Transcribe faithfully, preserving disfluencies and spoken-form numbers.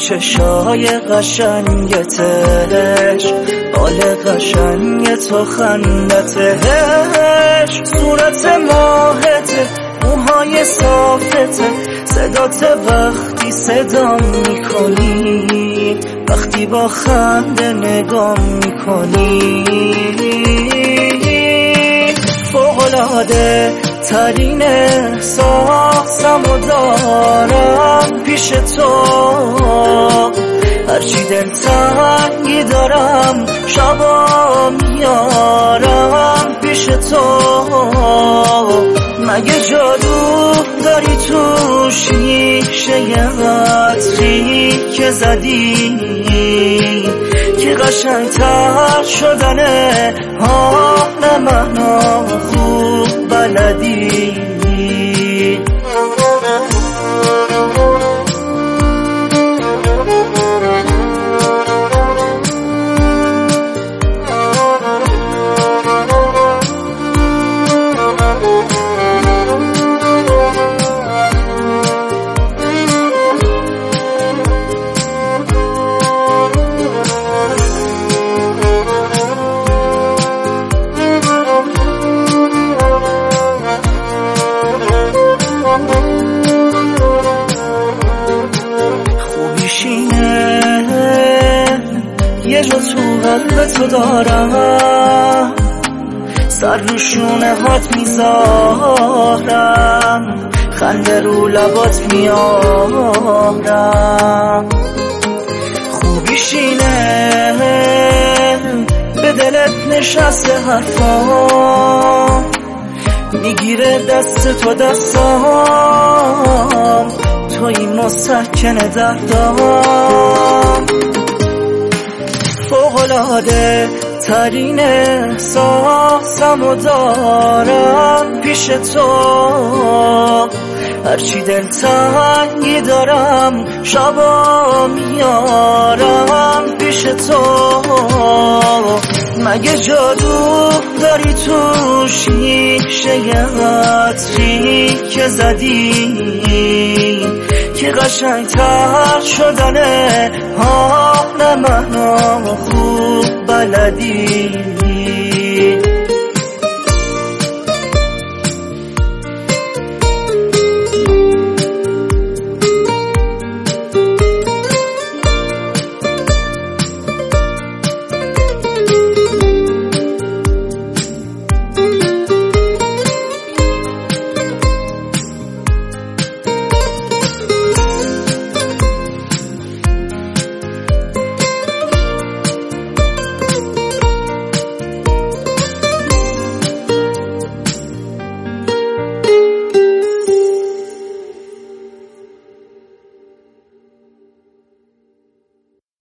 چشای قشنگتش، حال قشنگ تو خندتش، صورت ماهته، موهای صافته، صدات وقتی صدام میکنی، وقتی با خنده نگام میکنی، فوق‌العاده ترین احساسم و دارم پیش تو، هرچی دلتنگی دارم شبا میارم پیش تو، مگه جادو داری تو شیشه عطری که زدی که قشنگتر شدنه حال منو خوب بلدی. یه جا تو قلب تو دارم، سر رو شونه هات میذارم، خنده رو لبات میارم، خوبیش اینه به دلت نشسته حرفام، میگیره دست تو دستام، تو این مسکن دردام، فوق‌العاده ترین احساسم و دارم پیش تو، هرچی دلتنگی دارم شبا میارم پیش تو، مگه جادو داری تو شیشه عطری که زدی که قشنگتر شدنه حال منو خوب بلدی.